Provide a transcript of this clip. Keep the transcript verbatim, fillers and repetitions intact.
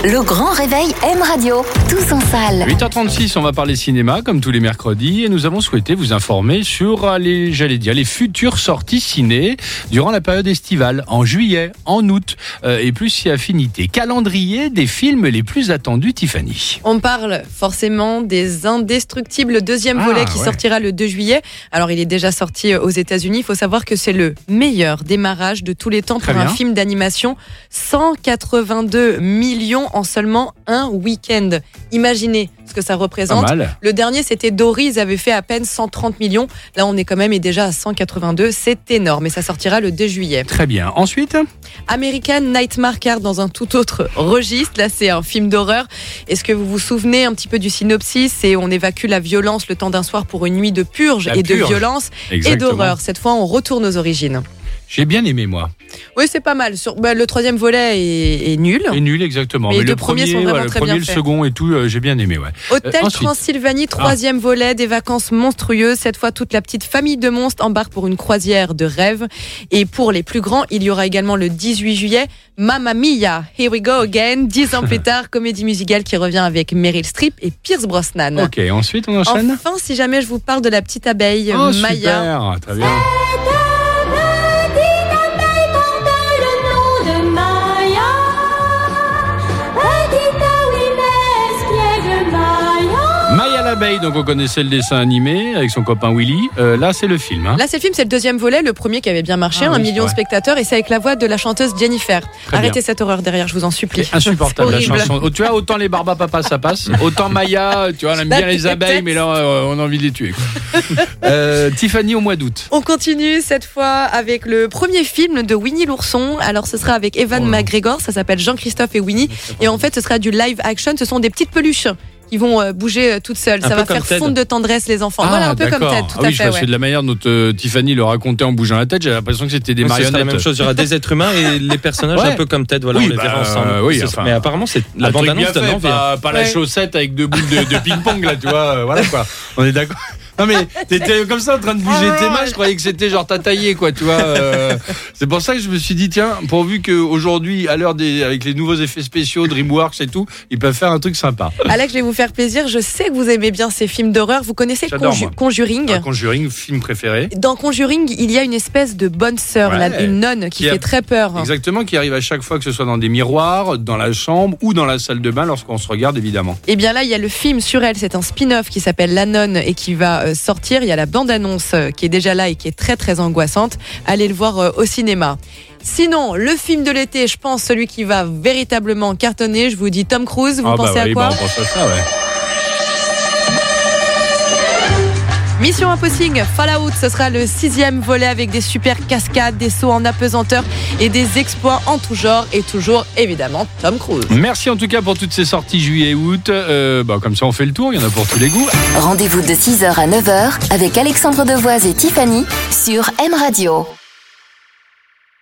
Le grand réveil M Radio, tous en salle. huit heures trente-six, on va parler cinéma comme tous les mercredis et nous avons souhaité vous informer sur les, j'allais dire, les futures sorties ciné durant la période estivale, en juillet, en août euh, et plus si affinité. Calendrier des films les plus attendus, Tiffany. On parle forcément des Indestructibles, deuxième Ah, volet qui ouais. sortira le deux juillet. Alors il est déjà sorti aux États-Unis. Il faut savoir que c'est le meilleur démarrage de tous les temps Très pour un bien. film d'animation. cent quatre-vingt-deux millions en seulement un week-end. Imaginez ce que ça Pas représente. mal. Le dernier, c'était Dory, ils avaient fait à peine cent trente millions. Là, on est quand même et déjà à cent quatre-vingt-deux. C'est énorme et ça sortira le deux juillet. Très bien. Ensuite, American Nightmare car dans un tout autre registre. Là, c'est un film d'horreur. Est-ce que vous vous souvenez un petit peu du synopsis? C'est on évacue la violence le temps d'un soir pour une nuit de purge La et de purge. violence et exactement. d'horreur. Cette fois, on retourne aux origines. J'ai bien aimé moi. Oui, c'est pas mal. Sur, bah, le troisième volet est, est nul. Et nul exactement. Mais les le deux premiers premier, sont vraiment ouais, le très premier, bien le faits. second et tout, euh, j'ai bien aimé. Ouais. Hôtel Euh, ensuite. Transylvanie, troisième volet, des vacances monstrueuses. Cette fois, toute la petite famille de monstres embarque pour une croisière de rêve. Et pour les plus grands, il y aura également le dix-huit juillet, Mamma Mia, Here We Go Again. Dix ans plus tard, comédie musicale qui revient avec Meryl Streep et Pierce Brosnan. Ok, ensuite on enchaîne. Enfin, si jamais je vous parle de la petite abeille, Oh, Maya. super, très bien. Maya l'abeille, donc on connaissait le dessin animé avec son copain Willy. Euh, là, c'est le film. Hein. Là, c'est le film, c'est le deuxième volet, le premier qui avait bien marché, Ah un oui, million de c'est vrai. spectateurs, et c'est avec la voix de la chanteuse Jennifer. Très Arrêtez bien. cette horreur derrière, je vous en supplie. C'est insupportable la C'est horrible. chanson. Oh, tu vois, autant les Barbapapa ça passe, autant Maya, tu vois, elle aime Bah, bien les abeilles, peut-être. mais là, euh, on a envie de les tuer. Quoi. euh, Tiffany au mois d'août. On continue cette fois avec le premier film de Winnie l'ourson. Alors ce sera avec Evan Oh là. McGregor, ça s'appelle Jean-Christophe et Winnie. Et en fait, ce sera du live action. Ce sont des petites peluches qui vont euh, bouger euh, toutes seules. Un Ça peu va comme faire Ted. fondre de tendresse les enfants. voilà, un peu comme d'accord. Ted, tout ah à oui, fait. je vois, ouais. c'est de la manière dont euh, Tiffany le racontait en bougeant la tête. J'avais l'impression que c'était des Oui, ce sera marionnettes. la même chose, il y aura des êtres humains et les personnages Ouais. un peu comme Ted, voilà, Oui, on les bah, verra ensemble. euh, oui, C'est- enfin, mais apparemment, c'est la Un truc bien bande-annonce donne fait, envie. pas, pas la Ouais. chaussette avec deux boules de, de ping-pong là, tu vois. euh, voilà quoi. On est d'accord. Non mais t'étais comme ça en train de bouger tes mains, je croyais que c'était genre t'as taillé quoi, tu vois. euh, c'est pour ça que je me suis dit tiens, pourvu qu'aujourd'hui, à l'heure des, avec les nouveaux effets spéciaux, DreamWorks et tout, ils peuvent faire un truc sympa. Alex, je vais vous faire plaisir. Je sais que vous aimez bien ces films d'horreur. Vous connaissez J'adore, Conju- moi. Conjuring? Un Conjuring, film préféré. Dans Conjuring, il y a une espèce de bonne sœur, Ouais. là, une nonne qui Qui a- fait très peur. Exactement, qui arrive à chaque fois que ce soit dans des miroirs, dans la chambre ou dans la salle de bain lorsqu'on se regarde évidemment. Et bien là, il y a le film sur elle, c'est un spin-off qui s'appelle La Nonne et qui va euh, sortir. Il y a la bande-annonce euh, qui est déjà là et qui est très très angoissante. Allez le voir euh, au cinéma. Sinon, le film de l'été, je pense celui qui va véritablement cartonner, je vous dis Tom Cruise, vous Ah, bah pensez oui, à quoi? bah, on pense à ça, ouais. Mission Impossible, Fallout, ce sera le sixième volet avec des super cascades, des sauts en apesanteur et des exploits en tout genre et toujours évidemment Tom Cruise. Merci en tout cas pour toutes ces sorties juillet et août. Euh, bah, comme ça on fait le tour, il y en a pour tous les goûts. Rendez-vous de six heures à neuf heures avec Alexandre Devoise et Tiffany sur M Radio.